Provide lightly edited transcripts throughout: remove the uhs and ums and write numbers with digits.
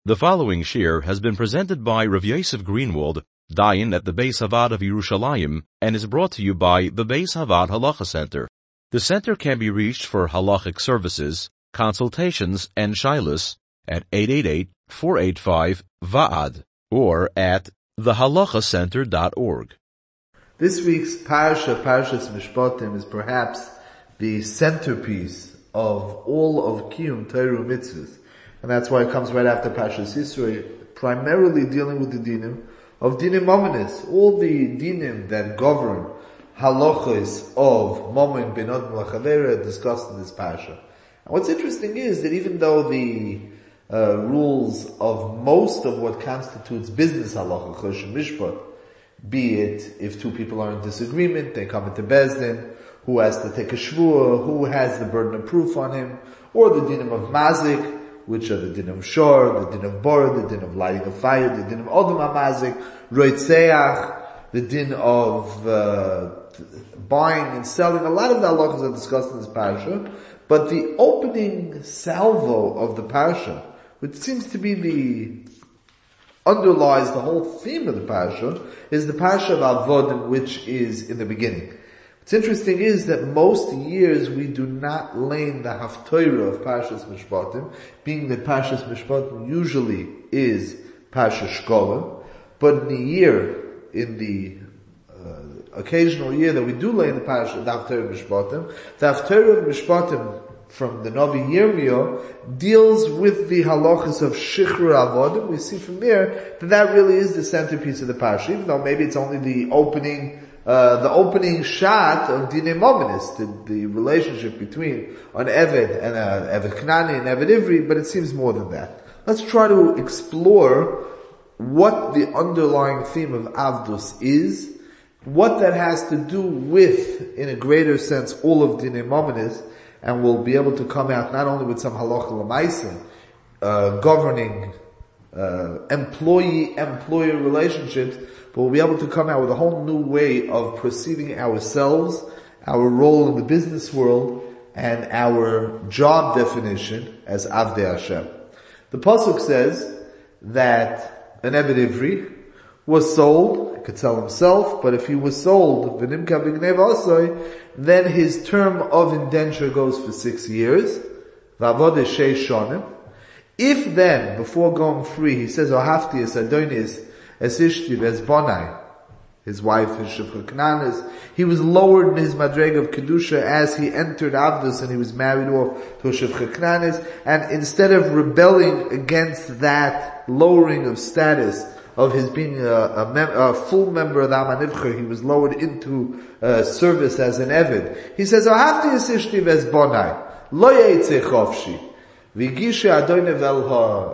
The following shir has been presented by Rav Yosef Greenwald, Dayan at the Beis Havad of Yerushalayim, and is brought to you by the Beis Havad Halacha Center. The center can be reached for halachic services, consultations, and shilas at 888-485-VAAD or at thehalachacenter.org. This week's Parshas Mishpatim, is perhaps the centerpiece of all of Kiyum Torah Mitzvahs. And that's why it comes right after Parshas Yisro, primarily dealing with the dinim of dinim mominus, all the dinim that govern halachos of momin ben adam l'chavera discussed in this parsha. And what's interesting is that even though the rules of most of what constitutes business halacha, choshen mishpat, be it if two people are in disagreement, they come into Beis Din, who has to take a shvuah, who has the burden of proof on him, or the dinim of mazik, which are the din of shor, the din of bor, the din of lighting a fire, the din of odom hamazik, roitzeach, the din of buying and selling. A lot of the halachas are discussed in this parasha, but the opening salvo of the parasha, which seems to be underlies the whole theme of the parasha, is the parasha of avodim, which is in the beginning. What's interesting is that most years we do not learn the haftorah of Parshas Mishpatim, being that Parshas Mishpatim usually is Parshas Shkolim, but in the occasional year that we do learn the Parshas, the haftorah of Mishpatim, the haftorah of Mishpatim from the Navi Yirmiyah deals with the halachas of Shichrur Avodim. We see from there that really is the centerpiece of the Parsha, even though maybe it's only the opening shot of Dinei Mominus, the relationship between an Eved and an Eved Knani and Eved Ivri, but it seems more than that. Let's try to explore what the underlying theme of Avdus is, what that has to do with, in a greater sense, all of Dinei Mominus, and we'll be able to come out not only with some halacha l'maisa, governing employee-employer relationships, but we'll be able to come out with a whole new way of perceiving ourselves, our role in the business world, and our job definition as Avdei Hashem. The Pasuk says that an Eved Ivri was sold, he could sell himself, but if he was sold, v'nimka b'gnev asoi, then his term of indenture goes for 6 years, v'avod sheish shonim. If then, before going free, he says, Ohafti es Adonis, es ishti es bonai, his wife is Shifra Knanis, he was lowered in his madreg of Kedusha as he entered Avdus and he was married off to Shifra Knanis, and instead of rebelling against that lowering of status of his being a full member of the Am HaNivcher, he was lowered into service as an Eved. He says, Ohafti es ishti es bonai, lo yeitze chofshi, Vigisha Adoinev el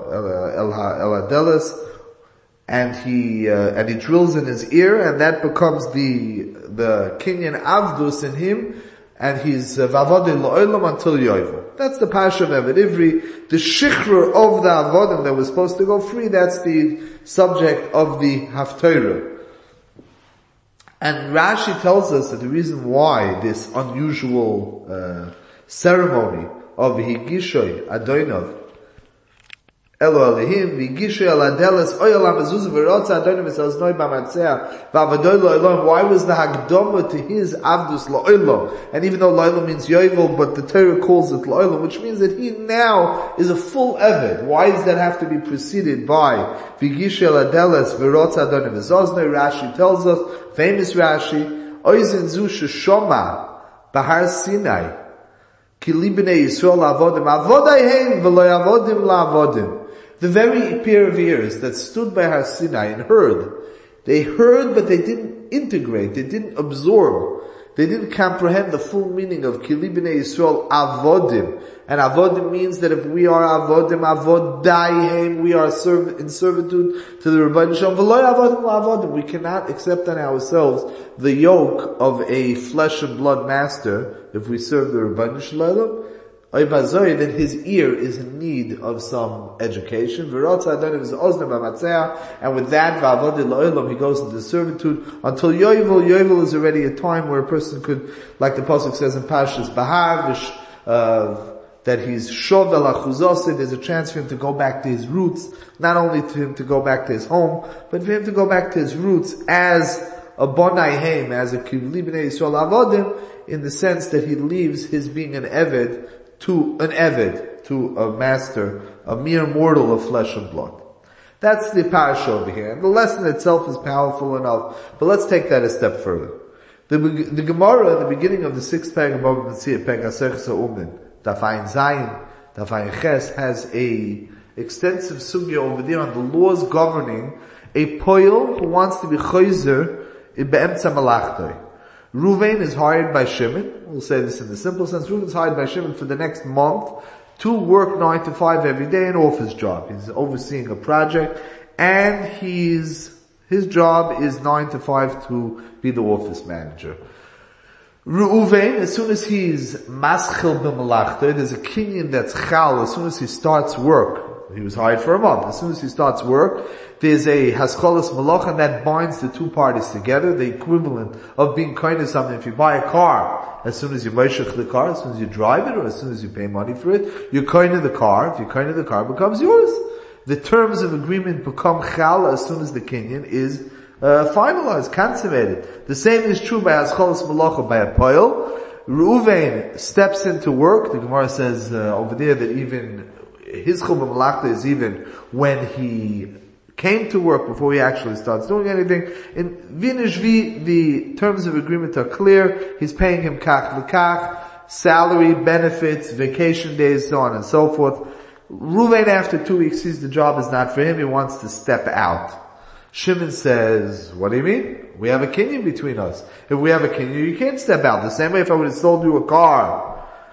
Adelis, and he drills in his ear, and that becomes the Kinyan Avdus in him, and he's Vavode Lo'olam until Yovel. That's the Pasha of Eved Ivri. The Shichrur of the Avodim that was supposed to go free, that's the subject of the Haftorah. And Rashi tells us that the reason why this unusual ceremony of Higishoy Adoinov Elo Alehim Higishoy Aladeles Oyal Amazuz Verotza Adoinov Esaznoi Bamatzea Vavadoy Lo'olam. Why was the Hagdoma to his Avdus Lo'olam? And even though Lo'olam means Yovel, but the Torah calls it Lo'olam, which means that he now is a full Eved. Why does that have to be preceded by Higishoy Aladeles Verotza Adoinov Esaznoi? Rashi tells us, famous Rashi, Oizin Zu Sheshoma Bahar Sinai the very pair of ears that stood by Har Sinai and heard, they heard but they didn't integrate, they didn't absorb, they didn't comprehend the full meaning of Kili B'nei Yisrael Avodim. And Avodim means that if we are Avodim, Avodaihem, we are in servitude to the Rebbeinu Shalom. V'lo Avodim La'avodim. We cannot accept on ourselves the yoke of a flesh and blood master if we serve the Rebbeinu Shalom. Then his ear is in need of some education. And with that, he goes into servitude until Yovel. Yovel is already a time where a person could, like the Pasuk says in Pashas Bahar, that he's shovel achuzose, there's a chance for him to go back to his roots, not only to him to go back to his home, but for him to go back to his roots as a bonai heim, as a kivli b'nei Yisrael avodim, in the sense that he leaves his being an eved, to a master, a mere mortal of flesh and blood. That's the parasha over here. And the lesson itself is powerful enough, but let's take that a step further. The Gemara at the beginning of the 6th Perek of Bava Metzia, Perek Asechsa Umin, Daf Ayin Zayin, Daf Ayin Ches, has a extensive sugya over there on the laws governing a poil who wants to be chayzer in be'emtza malachtoi. Ruvain is hired by Shimon. We'll say this in the simple sense. Ruvain is hired by Shimon for the next month to work 9 to 5 every day, an office job. He's overseeing a project, and his job is 9 to 5 to be the office manager. Reuven, as soon as he's maschil b'malachta, there's a kinyan that's chal, as soon as he starts work. He was hired for a month. As soon as he starts work, there's a hascholas malach, and that binds the two parties together, the equivalent of being kind of something. If you buy a car, as soon as you moshech the car, as soon as you drive it, or as soon as you pay money for it, you're kind of the car. If you're kind of the car, it becomes yours. The terms of agreement become chal as soon as the kinyan is finalized, consummated. The same is true by hascholas malach, by a poil. Reuven steps into work. The Gemara says over there that even his chub malachta is even when he came to work, before he actually starts doing anything. In Vinishvi, the terms of agreement are clear. He's paying him kach v'kach, salary, benefits, vacation days, so on and so forth. Reuven, after 2 weeks, sees the job is not for him. He wants to step out. Shimon says, what do you mean? We have a kinyan between us. If we have a kinyan, you can't step out. The same way if I would have sold you a car.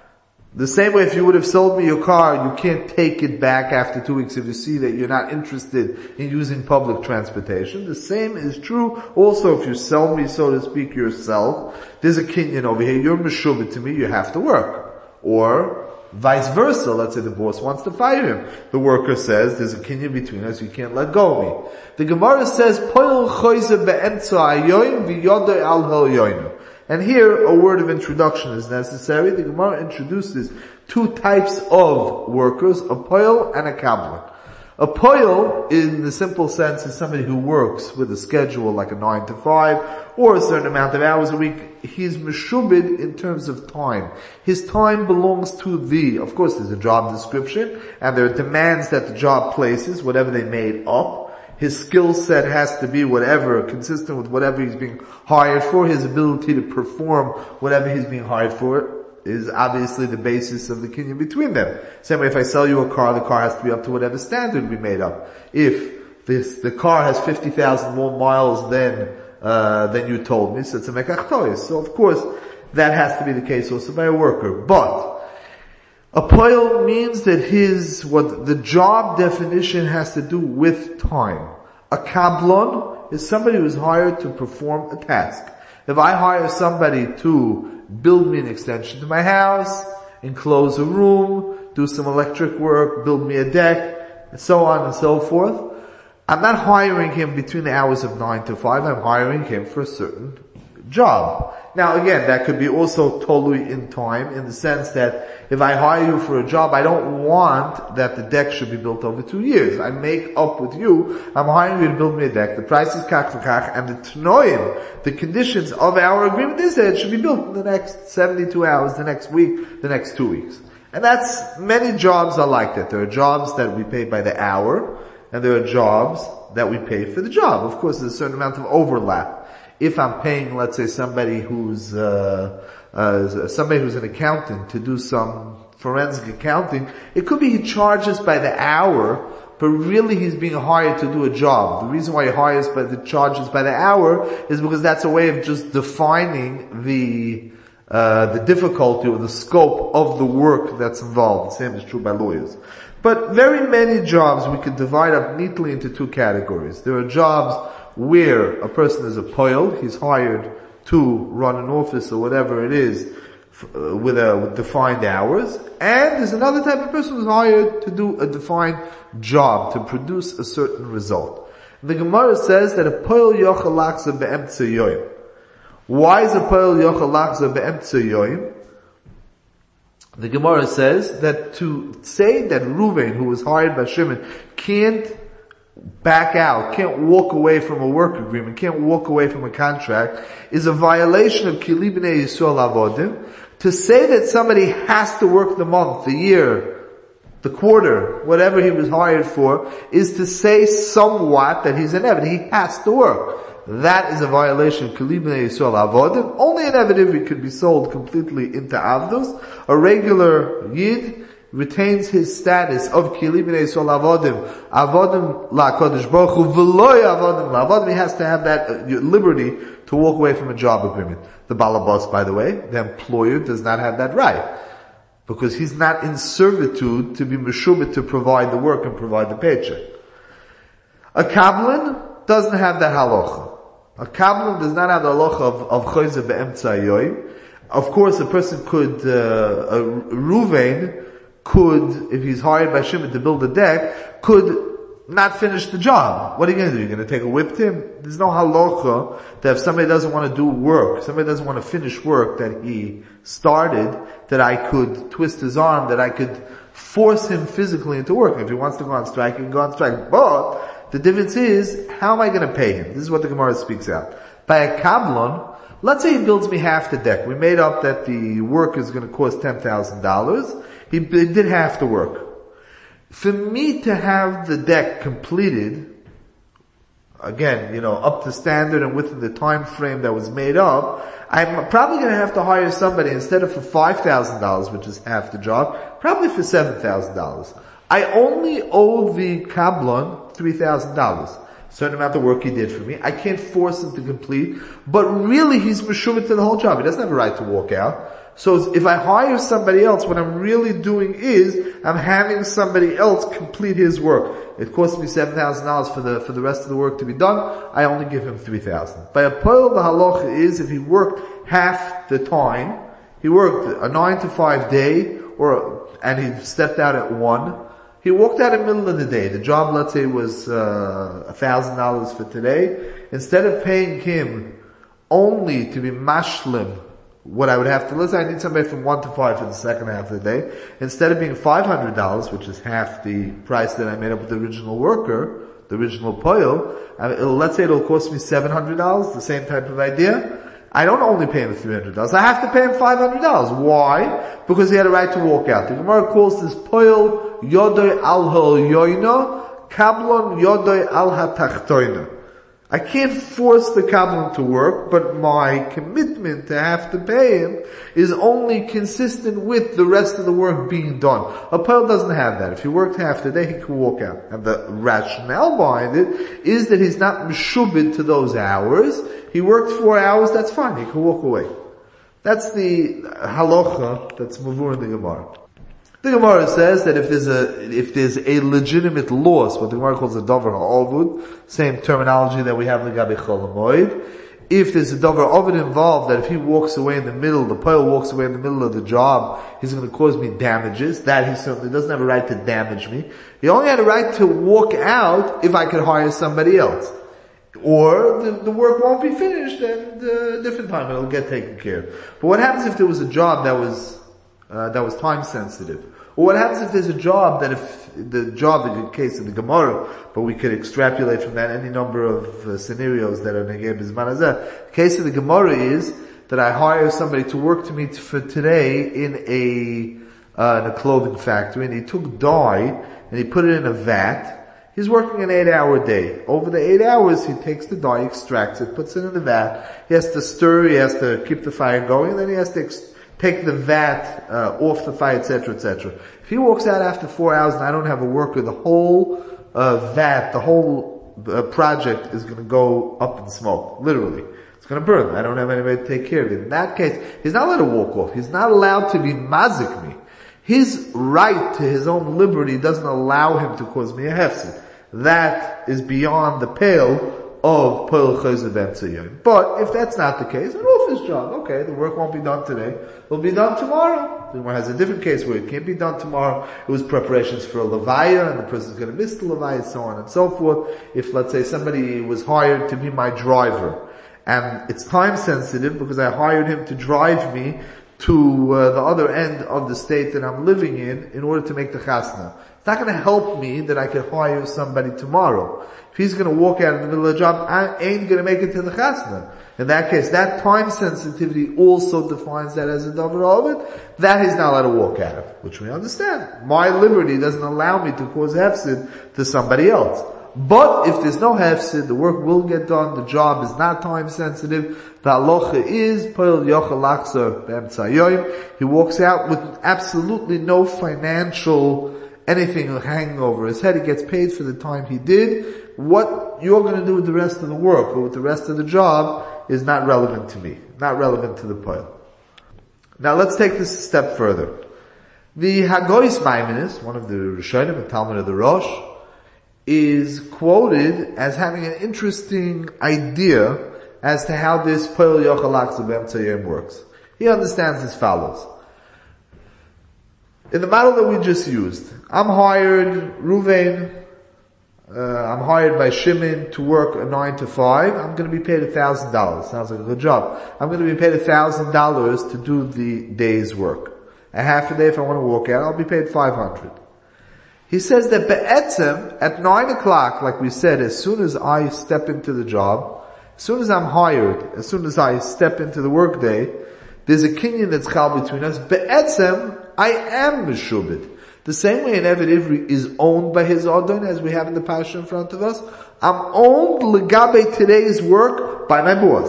The same way if you would have sold me your car, you can't take it back after 2 weeks if you see that you're not interested in using public transportation. The same is true also if you sell me, so to speak, yourself. There's a kinyan over here. You're meshubit to me, you have to work. Or vice versa. Let's say the boss wants to fire him. The worker says, there's a kinyan between us, you can't let go of me. The Gemara says, Poil choyze be'emtza ayoim v'yodoi al ha'yoinu. And here, a word of introduction is necessary. The Gemara introduces two types of workers, a poil and a kabbalah. A poil, in the simple sense, is somebody who works with a schedule like a 9 to 5, or a certain amount of hours a week. He's meshubid in terms of time. His time belongs to of course there's a job description, and there are demands that the job places, whatever they made up. His skill set has to be whatever, consistent with whatever he's being hired for. His ability to perform whatever he's being hired for is obviously the basis of the kinyan between them. Same way if I sell you a car, the car has to be up to whatever standard we made up. If the car has 50,000 more miles than you told me, so it's a mekach tois. So of course, that has to be the case also by a worker. But a poil means that what the job definition has to do with time. A kablon is somebody who's hired to perform a task. If I hire somebody to build me an extension to my house, enclose a room, do some electric work, build me a deck, and so on and so forth, I'm not hiring him between the hours of 9 to 5, I'm hiring him for a certain job. Now again, that could be also totally in time, in the sense that if I hire you for a job, I don't want that the deck should be built over 2 years. I make up with you, I'm hiring you to build me a deck, the price is kach v'kach, and the tnoim, the conditions of our agreement is that it should be built in the next 72 hours, the next week, the next 2 weeks. And many jobs are like that. There are jobs that we pay by the hour, and there are jobs that we pay for the job. Of course, there's a certain amount of overlap. If I'm paying, let's say, somebody who's an accountant to do some forensic accounting, it could be he charges by the hour, but really he's being hired to do a job. The reason why he charges by the hour is because that's a way of just defining the difficulty or the scope of the work that's involved. The same is true by lawyers. But very many jobs we could divide up neatly into two categories. There are jobs where a person is a poil, he's hired to run an office or whatever it is with defined hours, and there's another type of person who's hired to do a defined job, to produce a certain result. The Gemara says that a poil yochel lachza be'emtza yoyim. Why is a poil yochel lachza be'emtza yoyim? The Gemara says that to say that Reuven, who was hired by Shimon, can't back out, can't walk away from a work agreement, can't walk away from a contract, is a violation of Kili B'nei Yisrael Avodim. To say that somebody has to work the month, the year, the quarter, whatever he was hired for, is to say somewhat that he's an Eved. He has to work. That is a violation of Kili B'nei Yisrael Avodim. Only an Eved could be sold completely into Avdus. A regular Yid retains his status of Kili B'nei Yisrael Avodim. Avodim la'Kodesh Baruch Hu v'loy Avodim la'Avodim. He has to have that liberty to walk away from a job agreement. The Balabas, by the way, the employer does not have that right. Because he's not in servitude to be meshubit to provide the work and provide the paycheck. A Kabbalan doesn't have that halacha. A Kabbalan does not have the halacha of Chayze be'emtza yoyim. Of course, a person could, a Ruvain could, if he's hired by Shimon to build a deck, could not finish the job. What are you going to do? You're going to take a whip to him? There's no halacha that if somebody doesn't want to do work, somebody doesn't want to finish work that he started, that I could twist his arm, that I could force him physically into work. If he wants to go on strike, he can go on strike. But the difference is, how am I going to pay him? This is what the Gemara speaks out. By a Kabbalan, let's say he builds me half the deck. We made up that the work is going to cost $10,000. He did half the work. For me to have the deck completed, again, up to standard and within the time frame that was made up, I'm probably going to have to hire somebody instead of for $5,000, which is half the job, probably for $7,000. I only owe the Kabbalan $3,000. Certain amount of work he did for me. I can't force him to complete, but really he's meshuvah to the whole job. He doesn't have a right to walk out. So if I hire somebody else, what I'm really doing is, I'm having somebody else complete his work. It cost me $7,000 for the rest of the work to be done. I only give him $3,000. By a poil, the halacha is, if he worked half the time, he worked a 9 to 5 day, and he stepped out at 1, he walked out in the middle of the day. The job, let's say, was $1,000 for today. Instead of paying him only to be mashlim, what I would have to, let's say I need somebody from 1 to 5 for the second half of the day. Instead of being $500, which is half the price that I made up with the original worker, the original poil, let's say it'll cost me $700, the same type of idea. I don't only pay him $300. I have to pay him $500. Why? Because he had a right to walk out. The Gemara calls this poil yodoy al ha'yoino, kablon yodoy al ha'tachtoino. I can't force the Kabbalan to work, but my commitment to have to pay him is only consistent with the rest of the work being done. A Poel doesn't have that. If he worked half the day, he can walk out. And the rationale behind it is that he's not meshubed to those hours. He worked 4 hours, that's fine. He can walk away. That's the halacha that's mavur in the Gemara. The Gemara says that if there's a legitimate loss, what the Gemara calls a davar ha'ovud, same terminology that we have in the Gabi Chol Hamoed, if there's a davar ha'ovud involved, that if he walks away in the middle, the poil walks away in the middle of the job, he's going to cause me damages, that he certainly doesn't have a right to damage me. He only had a right to walk out if I could hire somebody else. Or the work won't be finished and a different time it'll get taken care of. But what happens if there was a job that was time sensitive? Or what happens if there's a job that if the job in the case of the Gemara, but we could extrapolate from that any number of scenarios that are negei b'zman hazeh. The case of the Gemara is that I hire somebody to work to me for today in a clothing factory, and he took dye and he put it in a vat. He's working an 8-hour day. Over the 8 hours, he takes the dye, extracts it, puts it in the vat. He has to stir, he has to keep the fire going, and then he has to take the vat off the fire, etc., etc. If he walks out after 4 hours and I don't have a worker, the whole vat, the whole project is going to go up in smoke. Literally. It's going to burn. I don't have anybody to take care of it. In that case, he's not allowed to walk off. He's not allowed to be mazik me. His right to his own liberty doesn't allow him to cause me a hefsed. That is beyond the pale of Poel Chayzer B'Emtza Yom. But if that's not the case, an office job, okay, the work won't be done today, it'll be done tomorrow. The one has a different case where it can't be done tomorrow. It was preparations for a levaya, and the person's going to miss the levaya, so on and so forth. If, let's say, somebody was hired to be my driver, and it's time sensitive because I hired him to drive me to the other end of the state that I'm living in order to make the chasna. It's not going to help me that I can hire somebody tomorrow. If he's going to walk out in the middle of the job, I ain't going to make it to the chasna. In that case, that time sensitivity also defines that as a davar ovid. That he's not allowed to walk out of, which we understand. My liberty doesn't allow me to cause hefsid to somebody else. But if there's no hefsid, the work will get done, the job is not time sensitive, the halacha is, poil yochel lachzor be'emtza yoyim. He walks out with absolutely no financial anything hanging over his head. He gets paid for the time he did. What you're going to do with the rest of the work or with the rest of the job is not relevant to me, not relevant to the poil. Now let's take this a step further. The Hagoyis Maimonides, one of the Rishonim, a Talmud of the Rosh, is quoted as having an interesting idea as to how this poil yochel lachzor be'emtza yoyim works. He understands as follows. In the model that we just used, I'm hired, Ruvain, I'm hired by Shimon to work a 9 to 5. I'm going to be paid $1,000. Sounds like a good job. I'm going to be paid $1,000 to do the day's work. A half a day if I want to walk out, I'll be paid $500. He says that be'etzem, at 9 o'clock, like we said, as soon as I step into the job, as soon as I'm hired, as soon as I step into the workday, there's a kinyan that's chal between us. Be'etzem, I am meshubed. The same way an Eved Ivri is owned by his Adon, as we have in the Pasha in front of us, I'm owned legabe today's work by my boss.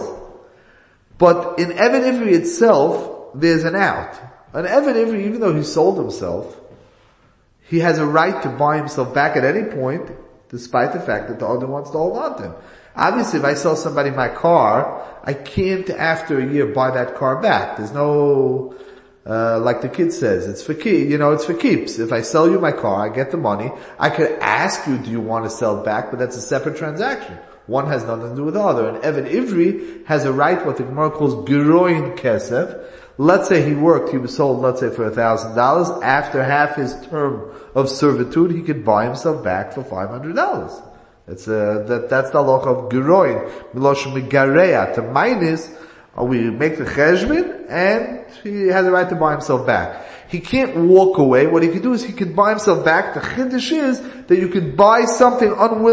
But in Eved Ivri itself, there's an out. An Eved Ivri, even though he sold himself, he has a right to buy himself back at any point, despite the fact that the Adon wants to hold on to him. Obviously, if I sell somebody my car, I can't after a year buy that car back. There's no... like the kid says, it's for it's for keeps. If I sell you my car, I get the money. I could ask you, do you want to sell it back? But that's a separate transaction. One has nothing to do with the other. And Eved Ivri has a right, what the Gemara calls giroin kesef. Let's say he was sold, let's say for $1,000. After half his term of servitude, he could buy himself back for $500. That's the halacha of giroin. Milosh migareya. To minus, we make the cheshbon, and he has a right to buy himself back. He can't walk away. What he can do is he can buy himself back. The chiddush is that you can buy something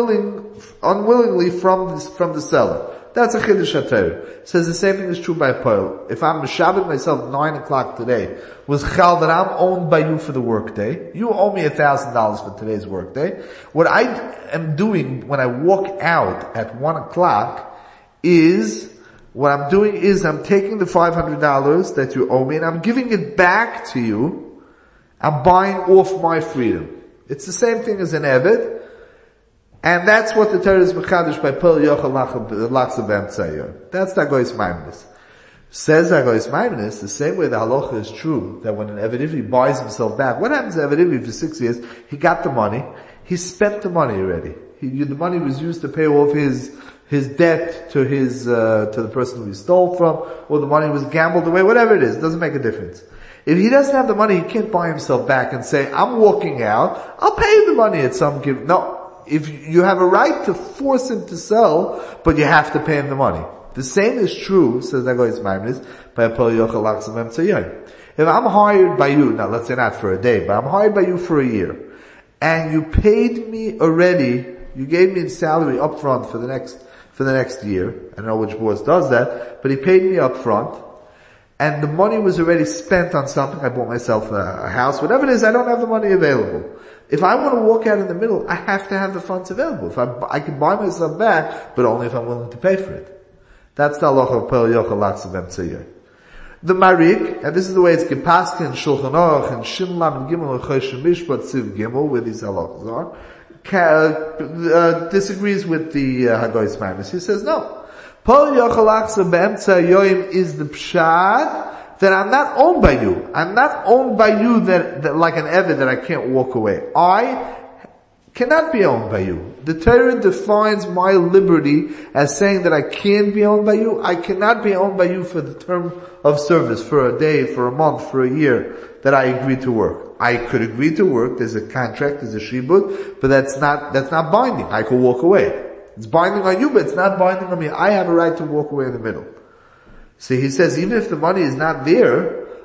unwillingly from the seller. That's a chiddush HaTorah. Says the same thing is true by poil. If I'm meshabed myself 9 o'clock today, was chal that I'm owned by you for the workday. You owe me $1,000 for today's workday. What I am doing when I walk out at 1 o'clock is, what I'm doing is I'm taking the $500 that you owe me and I'm giving it back to you. I'm buying off my freedom. It's the same thing as an Eved. And that's what the Torah is mechadish by Poil Yochel Lachzor be'emtza yoyim. That's the Hagoyis Maimonides. Says Hagoyis Maimonides, the same way the halacha is true, that when an Eved Ivri buys himself back, what happens to Eved Ivri for 6 years? He got the money. He spent the money already. The money was used to pay off his debt to the person who he stole from, or the money was gambled away, whatever it is, it doesn't make a difference. If he doesn't have the money, he can't buy himself back and say, I'm walking out, I'll pay you the money at some given. No. If you have a right to force him to sell, but you have to pay him the money. The same is true, says Hagoyis Maimonides, by Poil Yochel Lachzor be'emtza yoyim. If I'm hired by you, now let's say not for a day, but I'm hired by you for a year, and you paid me already, you gave me salary up front for the next year. I don't know which boss does that, but he paid me up front, and the money was already spent on something. I bought myself a house, whatever it is, I don't have the money available. If I want to walk out in the middle, I have to have the funds available. If I can buy myself back, but only if I'm willing to pay for it. That's the halacha of Poil Yochel Lachzor be'emtza yoyim. The Marik, and this is the way it's Gepaske and Shulchan Aruch and Shin Lam Gimel and Choshen Mishpat Siv Gimel, where these halachas are, disagrees with the Hagoyis Maimonides. He says no. Poil Yochel Lachzor be'emtza yoyim is the pshat that I'm not owned by you. I'm not owned by you that like an Eved that I can't walk away. I cannot be owned by you. The Torah defines my liberty as saying that I can be owned by you. I cannot be owned by you for the term of service, for a day, for a month, for a year that I agree to work. I could agree to work. There's a contract, there's a shibud, but that's not binding. I could walk away. It's binding on you, but it's not binding on me. I have a right to walk away in the middle. So he says, even if the money is not there,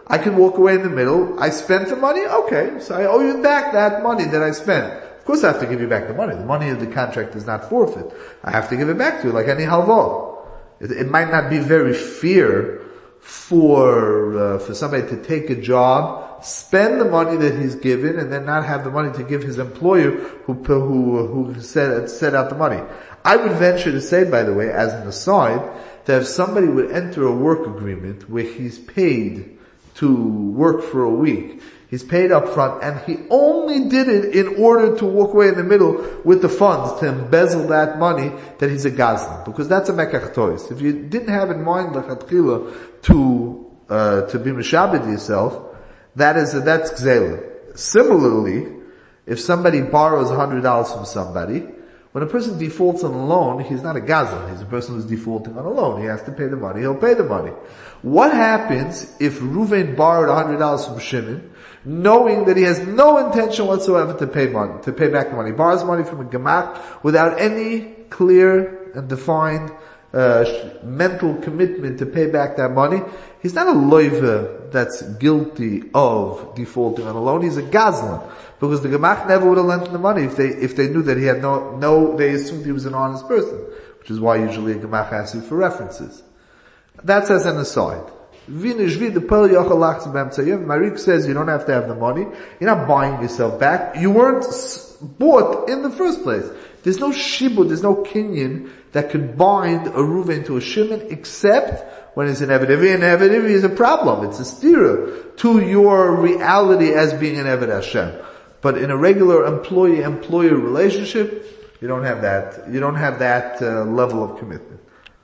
I can walk away in the middle. I spent the money, okay, so I owe you back that money that I spent. Of course I have to give you back the money. The money of the contract is not forfeit. I have to give it back to you like any halva. It might not be very fair for somebody to take a job, spend the money that he's given, and then not have the money to give his employer who set out the money. I would venture to say, by the way, as an aside, that if somebody would enter a work agreement where he's paid to work for a week, he's paid up front, and he only did it in order to walk away in the middle with the funds, to embezzle that money, that he's a gazlan. Because that's a mekach tois. If you didn't have in mind l'chatchila to be mishabed yourself, that's gzela. Similarly, if somebody borrows $100 from somebody, when a person defaults on a loan, he's not a gazlan. He's a person who's defaulting on a loan. He has to pay the money. He'll pay the money. What happens if Reuven borrowed $100 from Shimon, knowing that he has no intention whatsoever to pay back the money? He borrows money from a gemach without any clear and defined mental commitment to pay back that money. He's not a loiva that's guilty of defaulting on a loan. He's a gazlan, because the gemach never would have lent him the money if they knew that he had they assumed he was an honest person, which is why usually a gemach asks you for references. That's as an aside. Marik says you don't have to have the money. You're not buying yourself back. You weren't bought in the first place. There's no shibud, there's no kinyan that could bind a Reuven to a Shimon, except when it's an Eved Ivri. An Eved Ivri is a problem. It's a stira to your reality as being an Eved Hashem. But in a regular employee-employer relationship, you don't have that level of commitment.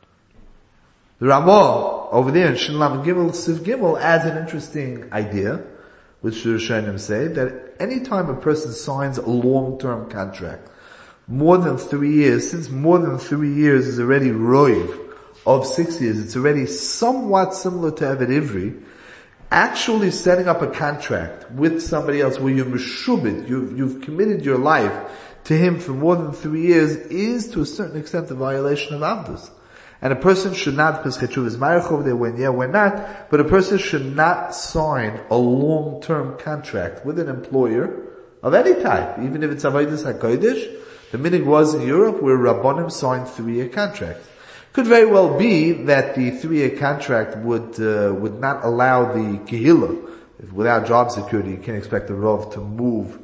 The Ramah over there in Shinlam Gimel, Siv Gimel adds an interesting idea, which the Rishonim say, that any time a person signs a long-term contract, more than 3 years, since more than 3 years is already roiv of 6 years, it's already somewhat similar to Eved Ivri, actually setting up a contract with somebody else where you're meshubit, you've committed your life to him for more than 3 years, is to a certain extent a violation of Avdus. And a person should not, because Chechuv is Marich over there, when not, but a person should not sign a long-term contract with an employer of any type, even if it's Avodas HaKodesh. The minig was in Europe where Rabbanim signed 3-year contracts. Could very well be that the 3-year contract would not allow the kehillah. Without job security, you can't expect the Rav to move,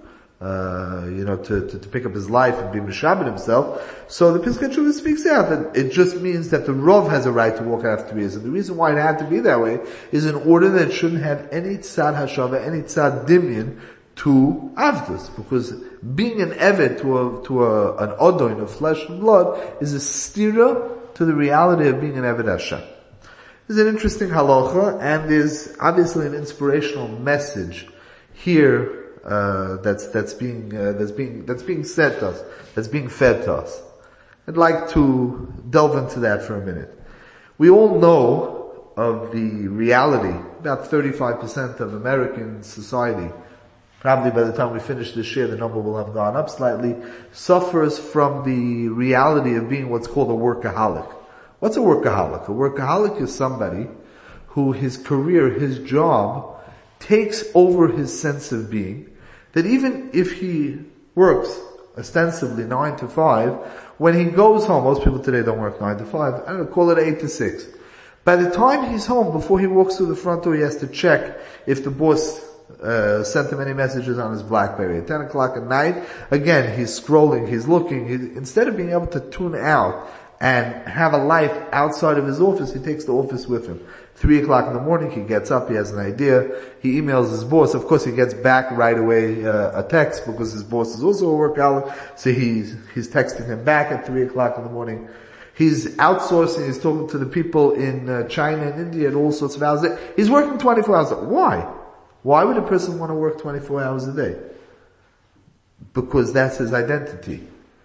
to pick up his life and be mishabed himself. So the Pesach Shuvah speaks out that it just means that the Rav has a right to walk out after 3 years. And the reason why it had to be that way is in order that it shouldn't have any tzad hashava, any tzad dimyan to Avdus, because being an Eved to an Odoin of flesh and blood is a stira to the reality of being an Eved Hashem. There's an interesting halacha, and there's obviously an inspirational message here that's being said to us, that's being fed to us. I'd like to delve into that for a minute. We all know of the reality. About 35% of American society, probably by the time we finish this year, the number will have gone up slightly, suffers from the reality of being what's called a workaholic. What's a workaholic? A workaholic is somebody who his career, his job, takes over his sense of being, that even if he works ostensibly 9 to 5, when he goes home, most people today don't work 9 to 5, I don't know, call it 8 to 6. By the time he's home, before he walks through the front door, he has to check if the boss sent him any messages on his BlackBerry. At 10 o'clock at night, again, he's scrolling, he's looking. Instead of being able to tune out and have a life outside of his office, he takes the office with him. 3 o'clock in the morning, he gets up, he has an idea, he emails his boss. Of course, he gets back right away a text, because his boss is also a workaholic, so he's texting him back at 3 o'clock in the morning. He's outsourcing, he's talking to the people in China and India and all sorts of hours. He's working 24 hours. Why? Why would a person want to work 24 hours a day? Because that's his identity.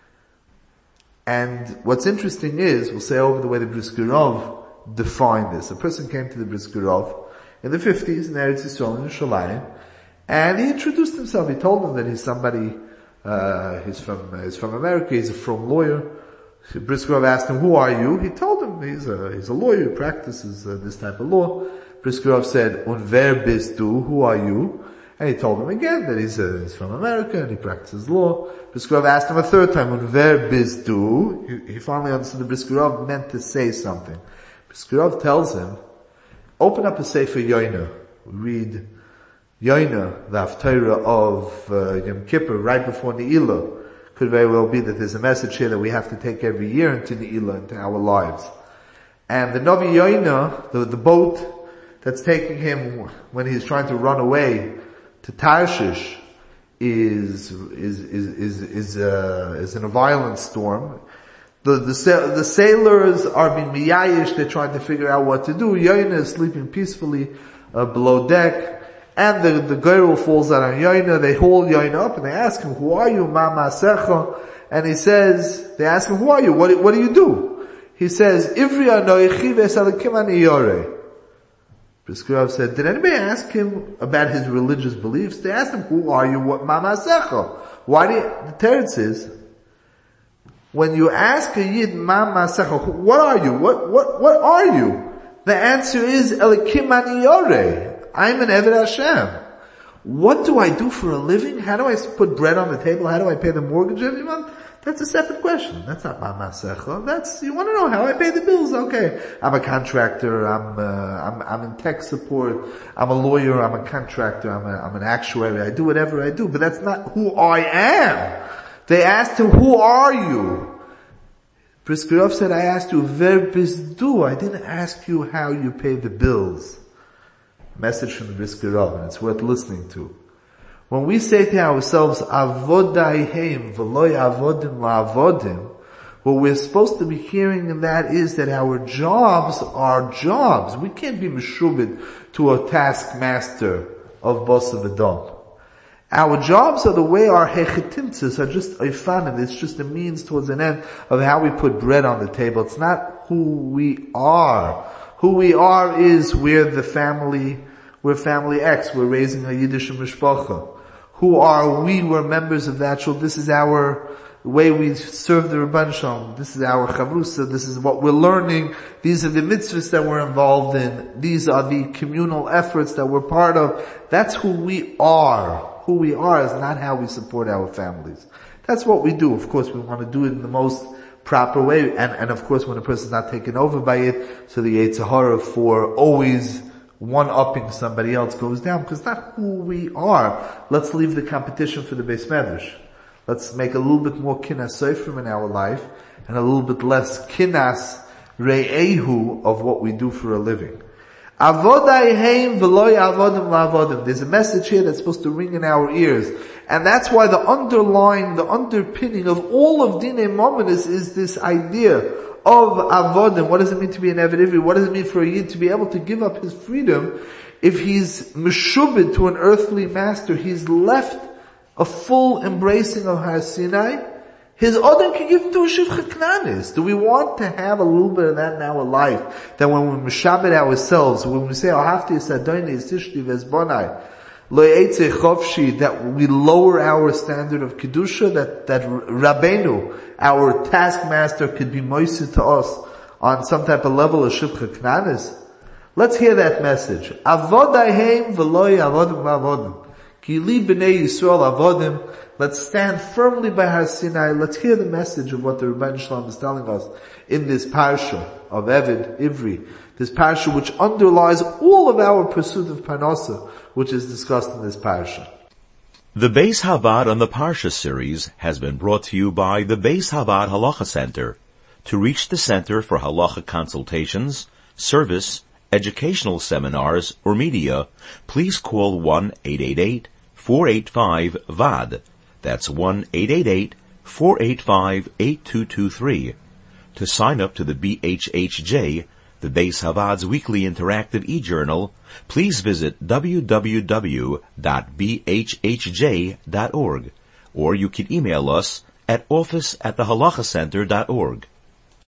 And what's interesting is, we'll say over the way the Brisker Rav defined this. A person came to the Brisker Rav in the 50s in Eretz Yisrael in Yerushalayim, and he introduced himself. He told them that he's somebody, he's from America, he's a from lawyer. Brisker Rav asked him, who are you? He told him he's a lawyer, he practices this type of law. Brisker Rav said, "Und wer bist du? Who are you?" And he told him again that he's from America and he practices law. Brisker Rav asked him a third time, "Und wer bist du?" He finally understood that Brisker Rav meant to say something. Brisker Rav tells him, "Open up a Sefer Yoina." Read Yoina, the Haftarah of Yom Kippur, right before Ne'ilah. Could very well be that there's a message here that we have to take every year into Ne'ilah, into our lives. And the Navi Yoina, the boat that's taking him when he's trying to run away to Tarshish, is in a violent storm. The sailors are being miyayish, they're trying to figure out what to do. Yoina is sleeping peacefully below deck, and the girl falls out on Yoina. They hold Yoina up and they ask him, "Who are you, Mama Secha?" And he says, they ask him, "Who are you? What do you do?" He says, "Ivri anoichi v'esalikim ani yoreh." Brisker Rav said, did anybody ask him about his religious beliefs? They asked him, "Who are you? What Mama Secha?" Why the Teretz is, when you ask a Yid, Mama Secha, what are you? What are you? The answer is, Elikim ani yoreh. I'm an Eved Hashem. What do I do for a living? How do I put bread on the table? How do I pay the mortgage every month? That's a separate question. That's not Mama Secha. You want to know how I pay the bills. Okay. I'm a contractor. I'm in tech support. I'm a lawyer. I'm a contractor. I'm an actuary. I do whatever I do, but that's not who I am. They asked him, "Who are you?" Brisker Rav said, "I asked you, wer bist du? I didn't ask you how you pay the bills." Message from the Brisker Rav, and it's worth listening to. When we say to ourselves, "Avodaihem v'loy avodim la'avodim," what we're supposed to be hearing in that is that our jobs are jobs. We can't be meshubed to a taskmaster of Bosa V'Dom. Our jobs are the way our hechetimtzes are just oifanim. It's just a means towards an end of how we put bread on the table. It's not who we are. Who we are is we're family X. We're raising a Yiddish mishpacha. Who are we? We're members of that shul. This is our way we serve the Rebbeinu Shalom. This is our chavrusa. This is what we're learning. These are the mitzvahs that we're involved in. These are the communal efforts that we're part of. That's who we are. Who we are is not how we support our families. That's what we do. Of course, we want to do it in the most proper way. And of course, when a person's not taken over by it, so the Yetzer Hara for always one-upping somebody else goes down, because that's who we are. Let's leave the competition for the Beis Medrash. Let's make a little bit more kinas seifrim in our life, and a little bit less kinas re'ehu of what we do for a living. Avodaihem v'loy avodim la'avodim. There's a message here that's supposed to ring in our ears. And that's why the underpinning of all of Dinei Mamonos is this idea of avodim. What does it mean to be an Eved Ivri? What does it mean for a Yid to be able to give up his freedom? If he's meshubed to an earthly master, he's left a full embracing of Har Sinai. His Odin can give him to a Shivcha Knanis. Do we want to have a little bit of that in our life? That when we meshabed ourselves, when we say, "Ahafti es Adonai es tishli v'ezbonai," lo yetze chofshi, that we lower our standard of Kedusha, that Rabbeinu, our taskmaster, could be moised to us on some type of level of Shivcha Knanis. Let's hear that message. Avodaihem v'loy avodim la'avodim. Ki li b'nei Yisrael avodim. Let's stand firmly by Har Sinai. Let's hear the message of what the Rebbeinu Shalom is telling us in this parsha of Eved Ivri. This parsha which underlies all of our pursuit of Parnasa, which is discussed in this parsha. The Beis Havad on the Parsha series has been brought to you by the Beis Havad Halacha Center. To reach the Center for Halacha consultations, service, educational seminars, or media, please call 1-888-485-VAD. That's 1-888-485-8223. To sign up to the BHHJ, the Beis Havad's weekly interactive e-journal, please visit www.bhhj.org, or you can email us at office@thehalachacenter.org.